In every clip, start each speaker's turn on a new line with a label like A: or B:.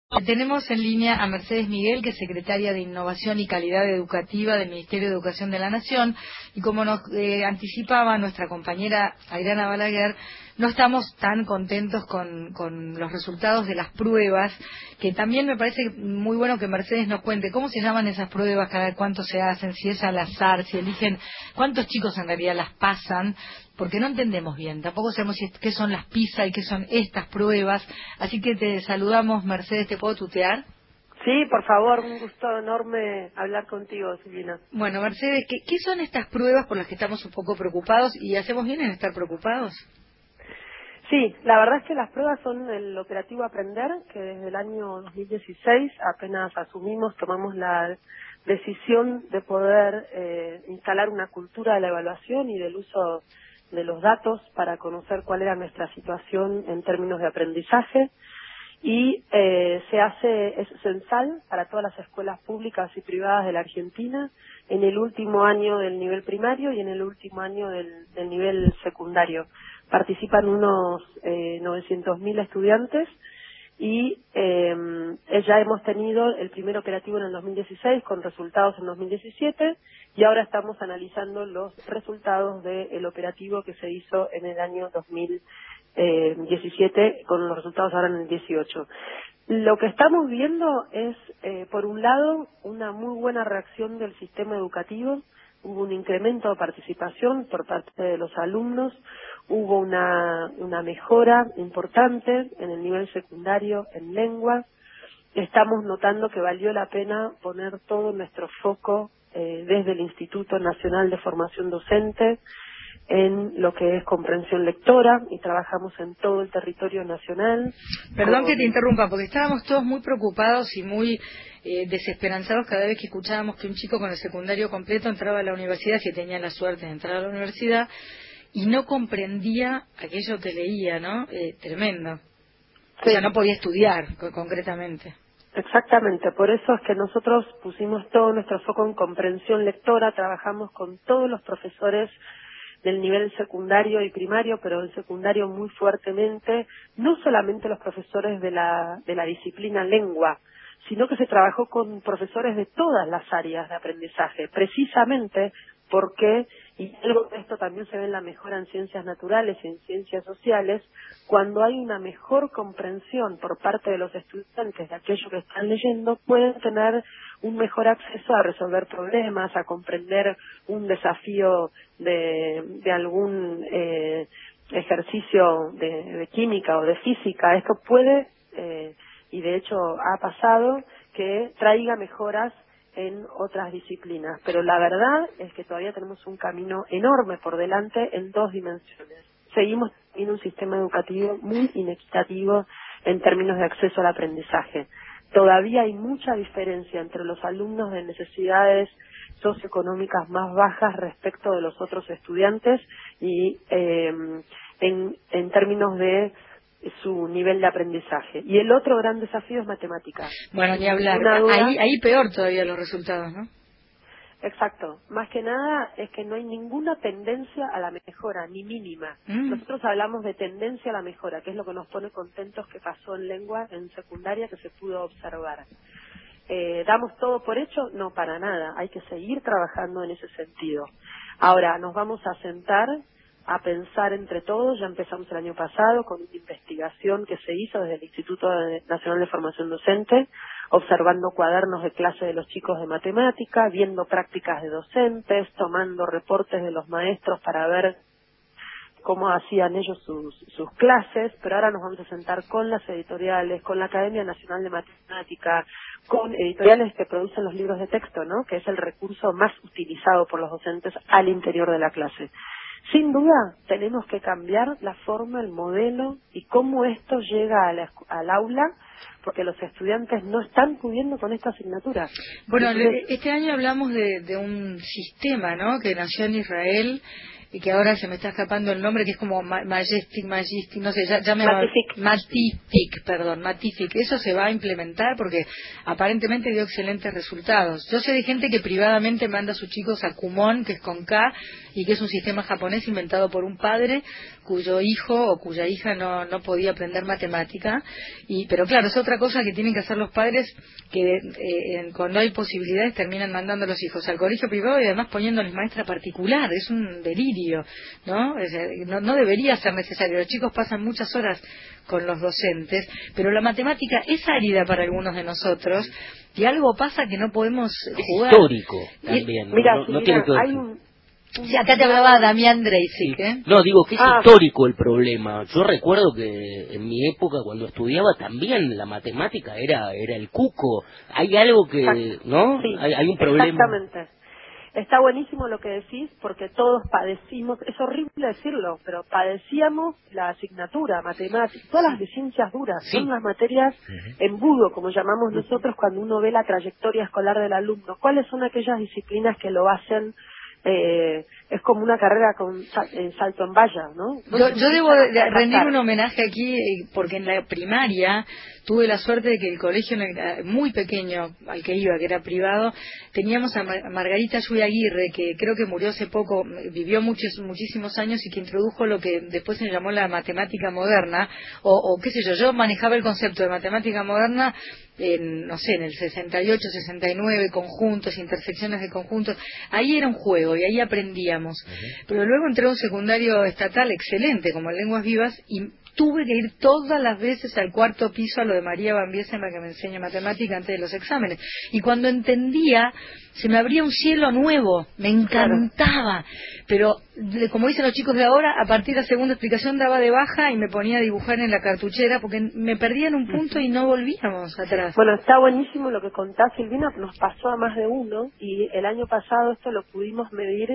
A: Tenemos en línea a Mercedes Miguel, que es secretaria de Innovación y Calidad Educativa del Ministerio de Educación de la Nación, y como nos anticipaba nuestra compañera Adriana Balaguer, no estamos tan contentos con los resultados de las pruebas, que también me parece muy bueno que Mercedes nos cuente cómo se llaman esas pruebas, cada cuánto se hacen, si es al azar, si eligen, cuántos chicos en realidad las pasan, porque no entendemos bien, tampoco sabemos qué son las PISA y qué son estas pruebas, así que te saludamos, Mercedes. ¿Te puedo tutear?
B: Sí, por favor, un gusto enorme hablar contigo, Silvina.
A: Bueno, Mercedes, ¿qué son estas pruebas por las que estamos un poco preocupados y hacemos bien en estar preocupados?
B: Sí, la verdad es que las pruebas son el operativo Aprender, que desde el año 2016 apenas asumimos, tomamos la decisión de poder instalar una cultura de la evaluación y del uso de los datos para conocer cuál era nuestra situación en términos de aprendizaje. Y es censal para todas las escuelas públicas y privadas de la Argentina en el último año del nivel primario y en el último año del nivel secundario. Participan unos 900.000 estudiantes y ya hemos tenido el primer operativo en el 2016 con resultados en 2017 y ahora estamos analizando los resultados del operativo que se hizo en el año 2017 con los resultados ahora en el 18. Lo que estamos viendo es, por un lado, una muy buena reacción del sistema educativo. Hubo un incremento de participación por parte de los alumnos, hubo una mejora importante en el nivel secundario en lengua. Estamos notando que valió la pena poner todo nuestro foco desde el Instituto Nacional de Formación Docente en lo que es comprensión lectora y trabajamos en todo el territorio nacional.
A: Perdón que te interrumpa, porque estábamos todos muy preocupados y muy desesperanzados cada vez que escuchábamos que un chico con el secundario completo entraba a la universidad, si tenía la suerte de entrar a la universidad, y no comprendía aquello que leía, ¿no? Tremendo. Sí. O sea, no podía estudiar concretamente.
B: Exactamente, por eso es que nosotros pusimos todo nuestro foco en comprensión lectora, trabajamos con todos los profesores del nivel secundario y primario, pero en secundario muy fuertemente, no solamente los profesores de la disciplina lengua, sino que se trabajó con profesores de todas las áreas de aprendizaje, precisamente porque, y algo de esto también se ve en la mejora en ciencias naturales y en ciencias sociales, cuando hay una mejor comprensión por parte de los estudiantes de aquello que están leyendo, pueden tener un mejor acceso a resolver problemas, a comprender un desafío de algún ejercicio de química o de física. Esto puede, y de hecho ha pasado, que traiga mejoras en otras disciplinas, pero la verdad es que todavía tenemos un camino enorme por delante en dos dimensiones. Seguimos teniendo un sistema educativo muy inequitativo en términos de acceso al aprendizaje. Todavía hay mucha diferencia entre los alumnos de necesidades socioeconómicas más bajas respecto de los otros estudiantes y en términos de su nivel de aprendizaje. Y el otro gran desafío es matemática.
A: Bueno, ni hablar. Ahí peor todavía los resultados, ¿no?
B: Exacto. Más que nada es que no hay ninguna tendencia a la mejora, ni mínima. Nosotros hablamos de tendencia a la mejora, que es lo que nos pone contentos que pasó en lengua, en secundaria, que se pudo observar. ¿Damos todo por hecho? No, para nada. Hay que seguir trabajando en ese sentido. Ahora, nos vamos a sentar a pensar entre todos. Ya empezamos el año pasado con una investigación que se hizo desde el Instituto Nacional de Formación Docente, observando cuadernos de clase de los chicos de matemática, viendo prácticas de docentes, tomando reportes de los maestros para ver cómo hacían ellos sus clases, pero ahora nos vamos a sentar con las editoriales, con la Academia Nacional de Matemática, con editoriales que producen los libros de texto, ¿no?, que es el recurso más utilizado por los docentes al interior de la clase. Sin duda, tenemos que cambiar la forma, el modelo y cómo esto llega al aula, porque los estudiantes no están pudiendo con esta asignatura.
A: Bueno, este año hablamos de un sistema, ¿no?, que nació en Israel, y que ahora se me está escapando el nombre, que es como Majestic, no sé, ya me Matific. Eso se va a implementar porque aparentemente dio excelentes resultados. Yo sé de gente que privadamente manda a sus chicos a Kumon, que es con K, y que es un sistema japonés inventado por un padre cuyo hijo o cuya hija no podía aprender matemática, pero claro, es otra cosa que tienen que hacer los padres, que cuando hay posibilidades terminan mandando a los hijos al colegio privado y además poniéndoles maestra particular. Es un delirio, ¿no? No debería ser necesario. Los chicos pasan muchas horas con los docentes, pero la matemática es árida para algunos de nosotros y algo pasa que no podemos jugar.
C: Es histórico también.
B: Mira,
C: no tiene que ver.
A: Sí, acá te hablaba Damián Dreisig, ¿eh?
C: No, digo que es histórico el problema. Yo recuerdo que en mi época, cuando estudiaba, también la matemática era el cuco. Hay algo que, ¿no?
B: Sí,
C: hay un problema.
B: Exactamente. Está buenísimo lo que decís, porque todos padecimos, es horrible decirlo, pero padecíamos la asignatura, matemática, todas las de ciencias duras, son las materias embudo, como llamamos nosotros cuando uno ve la trayectoria escolar del alumno. ¿Cuáles son aquellas disciplinas que lo hacen? Es como una carrera con salto en valla, ¿no?
A: Yo debo rendir un homenaje aquí, porque en la primaria tuve la suerte de que el colegio muy pequeño al que iba, que era privado, teníamos a Margarita Lluvia Aguirre, que creo que murió hace poco, vivió muchísimos años y que introdujo lo que después se llamó la matemática moderna, o qué sé yo manejaba el concepto de matemática moderna no sé, en el 68, 69, conjuntos, intersecciones de conjuntos. Ahí era un juego y ahí aprendíamos. Pero luego entré a un secundario estatal excelente, como en Lenguas Vivas, y tuve que ir todas las veces al cuarto piso a lo de María Van Biesema, que me enseña matemática antes de los exámenes. Y cuando entendía, se me abría un cielo nuevo, me encantaba. Pero, como dicen los chicos de ahora, a partir de la segunda explicación daba de baja y me ponía a dibujar en la cartuchera, porque me perdía en un punto y no volvíamos atrás.
B: Bueno, está buenísimo lo que contás, Silvina, nos pasó a más de uno, y el año pasado esto lo pudimos medir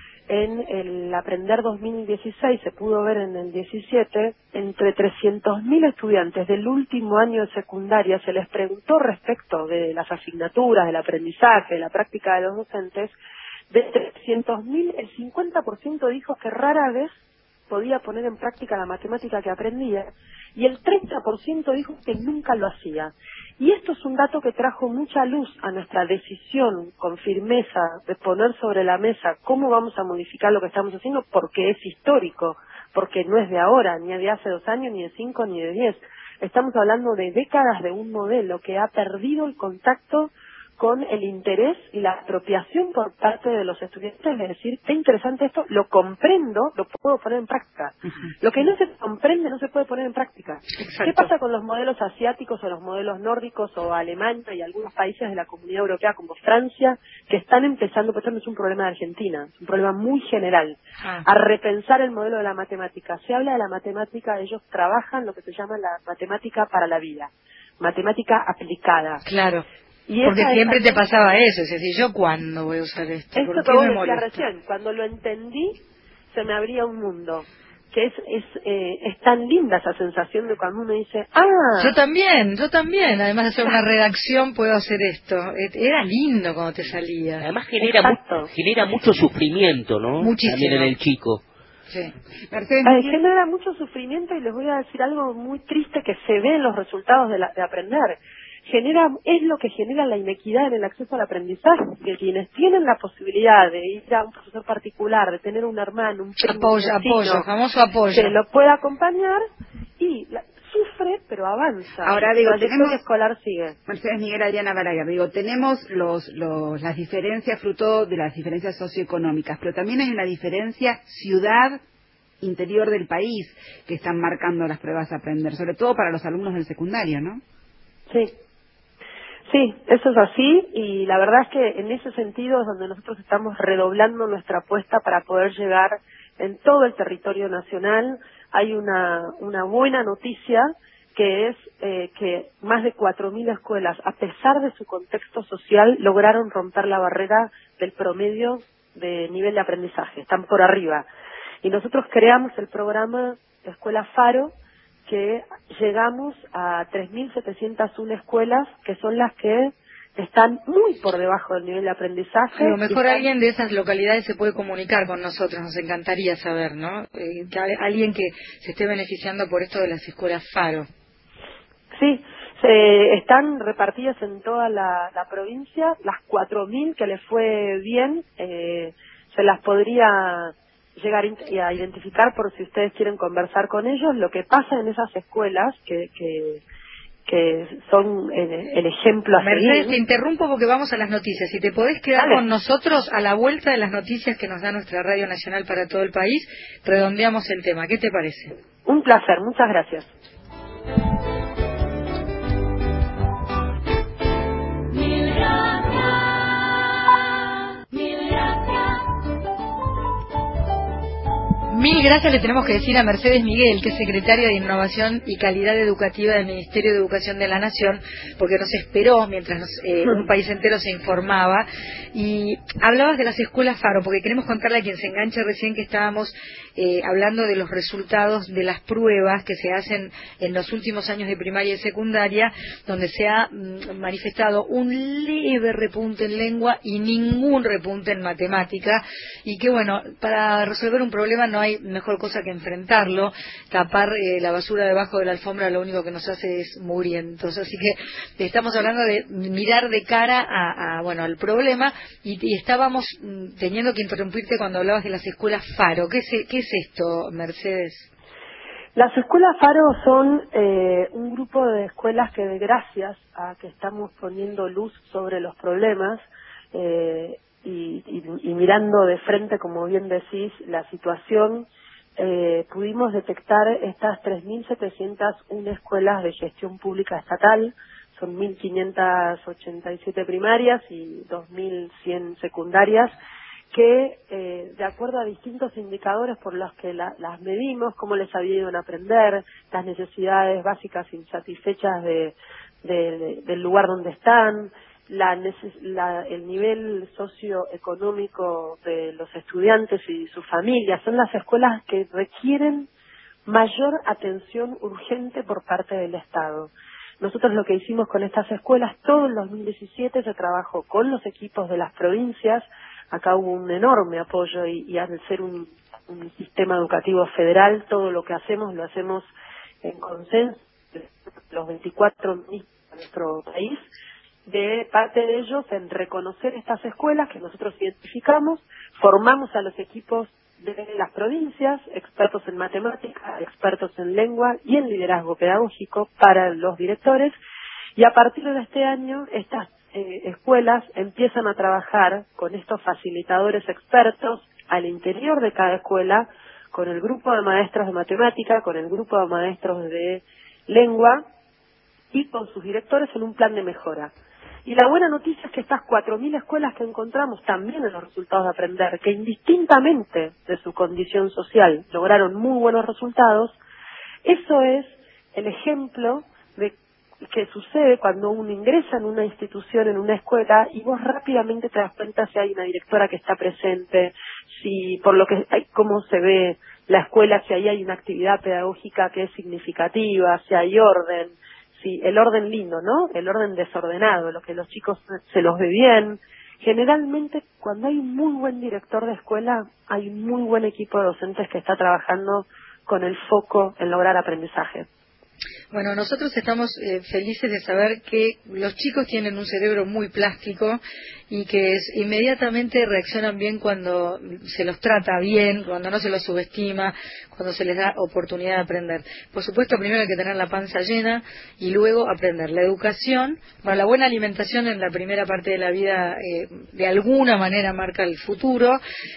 B: en el Aprender 2016, se pudo ver en el 17, entre 300.000 estudiantes del último año de secundaria se les preguntó respecto de las asignaturas, del aprendizaje, de la práctica de los docentes. De 300.000, el 50% dijo que rara vez podía poner en práctica la matemática que aprendía, y el 30% dijo que nunca lo hacía. Y esto es un dato que trajo mucha luz a nuestra decisión con firmeza de poner sobre la mesa cómo vamos a modificar lo que estamos haciendo, porque es histórico, porque no es de ahora, ni de hace 2 años, ni de 5, ni de 10. Estamos hablando de décadas de un modelo que ha perdido el contacto con el interés y la apropiación por parte de los estudiantes, es decir, qué interesante esto, lo comprendo, lo puedo poner en práctica. Lo que no se comprende no se puede poner en práctica.
A: Exacto.
B: ¿Qué pasa con los modelos asiáticos o los modelos nórdicos o Alemania y algunos países de la Comunidad Europea como Francia, que están empezando, pues esto no es un problema de Argentina, es un problema muy general, a repensar el modelo de la matemática? Se habla de la matemática, ellos trabajan lo que se llama la matemática para la vida, matemática aplicada.
A: Claro. Porque siempre te pasaba eso, es decir, ¿yo cuándo voy a usar esto?
B: Esto que vos decías recién, cuando lo entendí, se me abría un mundo. Que es tan linda esa sensación de cuando uno dice,
A: Yo también, además de hacer una redacción puedo hacer esto. Era lindo cuando te salía.
C: Además genera mucho sufrimiento, ¿no?
A: Muchísimo.
C: También en el chico.
A: Sí.
B: Genera mucho sufrimiento, y les voy a decir algo muy triste que se ve en los resultados de aprender. Es lo que genera la inequidad en el acceso al aprendizaje, que quienes tienen la posibilidad de ir a un profesor particular, de tener un hermano, un primo,
A: apoyo, famoso apoyo,
B: que lo pueda acompañar, y sufre pero avanza.
D: Ahora
B: la tenemos escolar sigue.
D: Mercedes Miguel, Adriana Balaguer, tenemos las diferencias fruto de las diferencias socioeconómicas, pero también hay una diferencia ciudad interior del país que están marcando las pruebas a aprender, sobre todo para los alumnos del secundario, ¿no?
B: Sí, eso es así, y la verdad es que en ese sentido es donde nosotros estamos redoblando nuestra apuesta para poder llegar en todo el territorio nacional. Hay una buena noticia, que es que más de 4.000 escuelas, a pesar de su contexto social, lograron romper la barrera del promedio de nivel de aprendizaje, están por arriba. Y nosotros creamos el programa Escuela Faro, que llegamos a 3.701 escuelas, que son las que están muy por debajo del nivel de aprendizaje.
A: A lo mejor alguien de esas localidades se puede comunicar con nosotros, nos encantaría saber, ¿no? Alguien que se esté beneficiando por esto de las escuelas Faro.
B: Sí, están repartidas en toda la provincia, las 4.000 que les fue bien, se las podría llegar a identificar por si ustedes quieren conversar con ellos. Lo que pasa en esas escuelas que son el ejemplo a seguir.
A: Mercedes, te interrumpo porque vamos a las noticias. Si te podés quedar con nosotros a la vuelta de las noticias que nos da nuestra Radio Nacional para todo el país, redondeamos el tema. ¿Qué te parece?
B: Un placer, muchas gracias.
A: Mil gracias le tenemos que decir a Mercedes Miguel, que es secretaria de Innovación y Calidad Educativa del Ministerio de Educación de la Nación, porque nos esperó mientras un país entero se informaba. Y hablabas de las escuelas Faro, porque queremos contarle a quien se enganche recién que estábamos hablando de los resultados de las pruebas que se hacen en los últimos años de primaria y secundaria, donde se ha manifestado un leve repunte en lengua y ningún repunte en matemática, y que bueno, para resolver un problema no hay mejor cosa que enfrentarlo. Tapar la basura debajo de la alfombra lo único que nos hace es mugrientos. Así que estamos hablando de mirar de cara al problema, y estábamos teniendo que interrumpirte cuando hablabas de las escuelas Faro. ¿Qué es esto, Mercedes?
B: Las escuelas Faro son un grupo de escuelas que, gracias a que estamos poniendo luz sobre los problemas y mirando de frente, como bien decís, la situación, pudimos detectar estas 3.701 escuelas de gestión pública estatal. Son 1.587 primarias y 2.100 secundarias, que de acuerdo a distintos indicadores por los que las medimos, cómo les había ido en aprender, las necesidades básicas insatisfechas del lugar donde están, el nivel socioeconómico de los estudiantes y sus familias. Son las escuelas que requieren mayor atención urgente por parte del Estado. Nosotros lo que hicimos con estas escuelas, todo el 2017 se trabajó con los equipos de las provincias. Acá hubo un enorme apoyo y al ser un sistema educativo federal, todo lo que hacemos lo hacemos en consenso, los 24 ministros de nuestro país, de parte de ellos en reconocer estas escuelas que nosotros identificamos, formamos a los equipos de las provincias, expertos en matemática, expertos en lengua y en liderazgo pedagógico para los directores, y a partir de este año estas escuelas empiezan a trabajar con estos facilitadores expertos al interior de cada escuela, con el grupo de maestros de matemática, con el grupo de maestros de lengua y con sus directores en un plan de mejora. Y la buena noticia es que estas 4.000 escuelas que encontramos también en los resultados de aprender, que indistintamente de su condición social lograron muy buenos resultados, eso es el ejemplo de que sucede cuando uno ingresa en una institución, en una escuela, y vos rápidamente te das cuenta si hay una directora que está presente, si por lo que hay, cómo se ve la escuela, si ahí hay una actividad pedagógica que es significativa, si hay orden. Sí, el orden lindo, ¿no? El orden desordenado, lo que los chicos se los ve bien. Generalmente, cuando hay un muy buen director de escuela, hay un muy buen equipo de docentes que está trabajando con el foco en lograr aprendizaje.
A: Bueno, nosotros estamos felices de saber que los chicos tienen un cerebro muy plástico y que inmediatamente reaccionan bien cuando se los trata bien, cuando no se los subestima, cuando se les da oportunidad de aprender. Por supuesto, primero hay que tener la panza llena y luego aprender. La educación, la buena alimentación en la primera parte de la vida de alguna manera marca el futuro,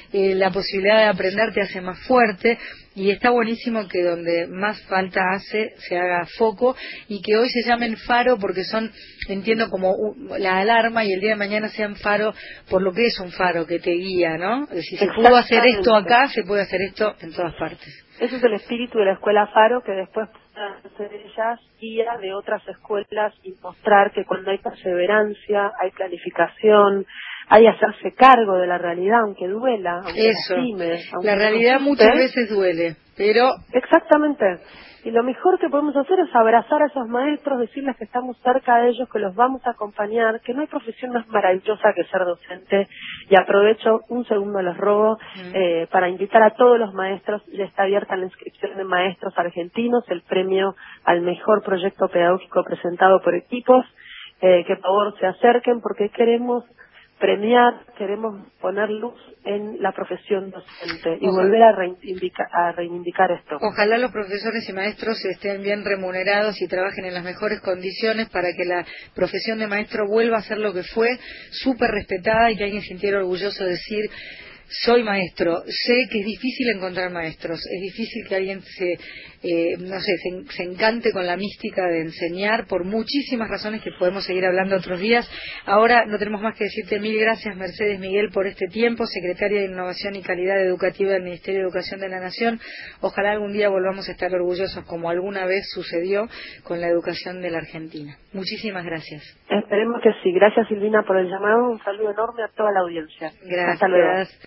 A: la posibilidad de aprender te hace más fuerte. Y está buenísimo que donde más falta hace se haga foco, y que hoy se llamen Faro porque son, entiendo, como la alarma, y el día de mañana sean Faro por lo que es un faro que te guía, ¿no? Si se pudo hacer esto acá, se puede hacer esto en todas partes.
B: Ese es el espíritu de la escuela Faro, que después puedan ser ellas guía de otras escuelas y mostrar que cuando hay perseverancia, hay planificación, hay hacerse cargo de la realidad, aunque duela, aunque
A: eso,
B: lastime, aunque
A: la realidad muchas veces duele, pero...
B: Exactamente. Y lo mejor que podemos hacer es abrazar a esos maestros, decirles que estamos cerca de ellos, que los vamos a acompañar, que no hay profesión más maravillosa que ser docente. Y aprovecho un segundo, les robo, para invitar a todos los maestros. Ya está abierta la inscripción de maestros argentinos, el premio al mejor proyecto pedagógico presentado por equipos. Que por favor se acerquen, porque queremos premiar, queremos poner luz en la profesión docente y volver a reivindicar esto.
A: Ojalá los profesores y maestros estén bien remunerados y trabajen en las mejores condiciones para que la profesión de maestro vuelva a ser lo que fue, súper respetada, y que alguien sintiera orgulloso de decir: soy maestro. Sé que es difícil encontrar maestros, es difícil que alguien se encante con la mística de enseñar, por muchísimas razones que podemos seguir hablando otros días. Ahora no tenemos más que decirte mil gracias, Mercedes Miguel, por este tiempo, secretaria de Innovación y Calidad Educativa del Ministerio de Educación de la Nación. Ojalá algún día volvamos a estar orgullosos, como alguna vez sucedió con la educación de la Argentina. Muchísimas gracias.
B: Esperemos que sí. Gracias, Silvina, por el llamado. Un saludo enorme a toda la audiencia.
A: Gracias.
B: Hasta luego.